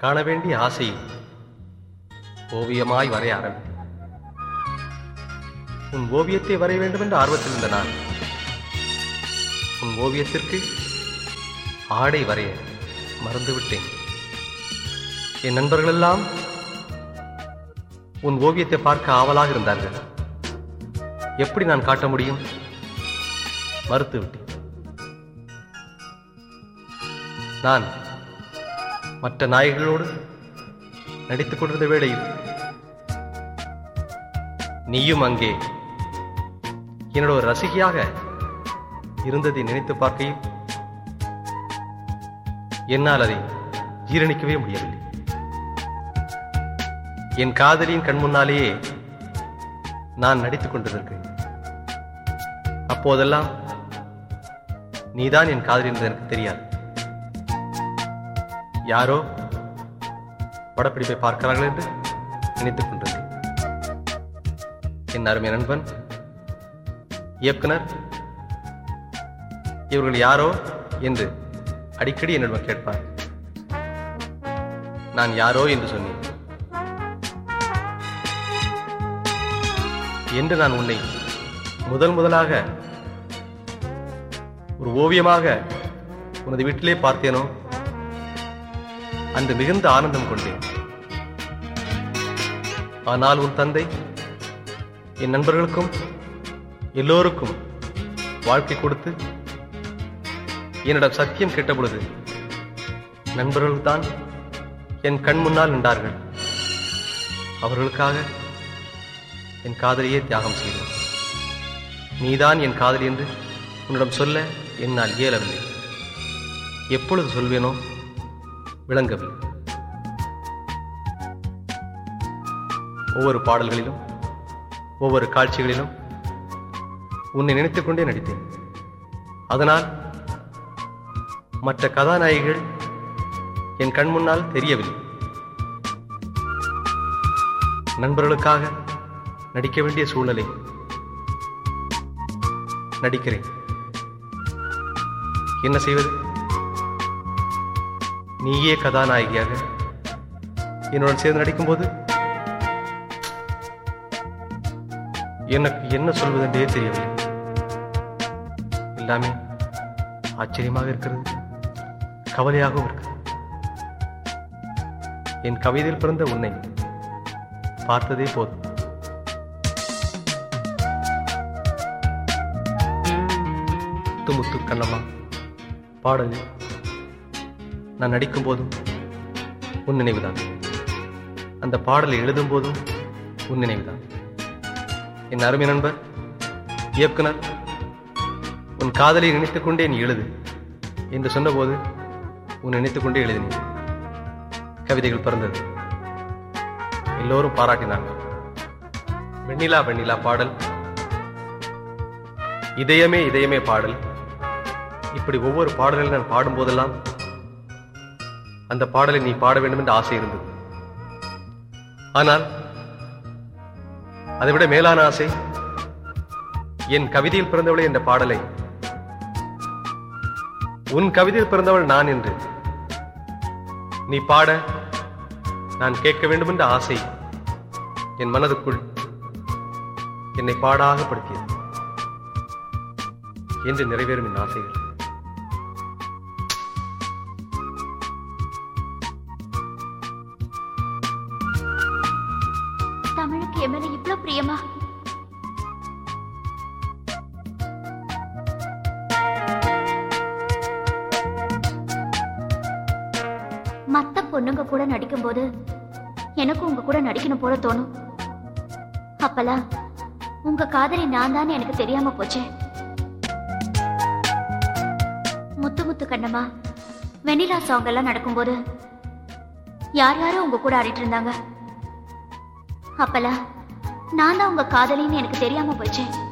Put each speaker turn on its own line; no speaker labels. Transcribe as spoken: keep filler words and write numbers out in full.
காண வேண்டிய ஆசையில் ஓவியமாய் வரைய ஆரம்பித்தேன். உன் ஓவியத்தை வரைய வேண்டும் என்ற ஆர்வத்தில் இருந்த நான் உன் ஓவியத்திற்கு ஆடை வரைய மறந்துவிட்டேன். என் நண்பர்களெல்லாம் உன் ஓவியத்தை பார்க்க ஆவலாக இருந்தார்கள். எப்படி நான் காட்ட முடியும்? மறுத்துவிட்டேன். நான் மற்ற நாயகர்களோடு நடித்துக் கொண்டிருந்த வேளையில் நீயும் அங்கே என்னோட ஒரு ரசிகையாக இருந்ததை நினைத்து பார்க்கையில் என்னால் அதை ஜீரணிக்கவே முடியவில்லை. என் காதலியின் கண் முன்னாலேயே நான் நடித்துக் கொண்டிருக்கிறேன். அப்போதெல்லாம் நீதான் என் காதலி என்பது எனக்கு தெரியாது. யாரோ படப்பிடிப்பை பார்க்கிறார்கள் என்று நினைத்துக் கொண்டிருந்தேன். என் அருமை நண்பன் இயக்குனர் இவர்கள் யாரோ என்று அடிக்கடி என்னிடம் கேட்பார். நான் யாரோ என்று சொன்னேன். என்று நான் உன்னை முதல் முதலாக ஒரு ஓவியமாக உனது வீட்டிலே பார்த்தேனோ அன்று மிகுந்த ஆனந்தம் கொண்டேன். ஆனால் உன் தந்தை என் நண்பர்களுக்கும் எல்லோருக்கும் வாழ்க்கை கொடுத்து என்னிடம் சத்தியம் கேட்ட பொழுது நண்பர்கள் தான் என் கண் முன்னால் நின்றார்கள். அவர்களுக்காக என் காதலியே தியாகம் செய்தேன். நீதான் என் காதலி என்று உன்னிடம் சொல்ல என்னால் இயலவில்லை. எப்பொழுது சொல்வேனோ விளங்கவில்லை. ஒவ்வொரு பாடல்களிலும் ஒவ்வொரு காட்சிகளிலும் உன்னை நினைத்துக் கொண்டே நடித்தேன். அதனால் மற்ற கதாநாயகிகள் என் கண் முன்னால் தெரியவில்லை. நண்பர்களுக்காக நடிக்க வேண்டிய சூழ்நிலை நடிக்கிறேன். என்ன செய்வது? நீயே கதாநாயகியாக என்னுடன் சேர்ந்து நடிக்கும் போது எனக்கு என்ன சொல்வதென்றே தெரியவில்லை. எல்லாமே ஆச்சரியமாக இருக்கிறது, கவலையாகவும் இருக்கிறது. என் கவிதையில் பிறந்த உன்னை பார்த்ததே போதும். முத்து கண்ணம்மா பாடலில் நான் நடிக்கும் போதும் உன் நினைவுதான். அந்த பாடலை எழுதும் போதும் உன் நினைவுதான். என் அருமை நண்பர் இயக்குனர் உன் காதலை நினைத்துக் கொண்டே நீ எழுது என்று சொன்னபோது உன் நினைத்துக் கொண்டே எழுதினேன். கவிதைகள் பிறந்தது. எல்லோரும் பாராட்டினார்கள். வெண்ணிலா வெண்ணிலா பாடல், இதயமே இதயமே பாடல், இப்படி ஒவ்வொரு பாடல்களை நான் பாடும்போதெல்லாம் அந்த பாடலை நீ பாட வேண்டும் என்ற ஆசை இருந்தது. ஆனால் அதைவிட மேலான ஆசை என் கவிதையில் பிறந்தவளே என்ற பாடலை உன் கவிதையில் பிறந்தவள் நான் என்று நீ பாட நான் கேட்க வேண்டும் என்ற ஆசை என் மனதுக்குள் என்னை பாடாகப்படுத்தியது. என்று நிறைவேறும் என் ஆசைகள்.
தமிழுக்கு என் மேல இவ்வளவு பிரியமா? மத்த பொண்ணுங்க கூட நடிக்கும் போது எனக்கும் உங்க கூட நடிக்கணும் போல தோணும். அப்பெல்லாம் உங்க காதலி நான் தானே எனக்கு தெரியாம போச்சே. முத்து முத்து கண்ணம்மா வெண்ணிலா சாங் எல்லாம் நடக்கும்போது யார் யாரும் உங்க கூட ஆடிட்டு இருந்தாங்க. அப்பெல்லாம் நான் தான் உங்க காதலின்னு எனக்கு தெரியாம போச்சேன்.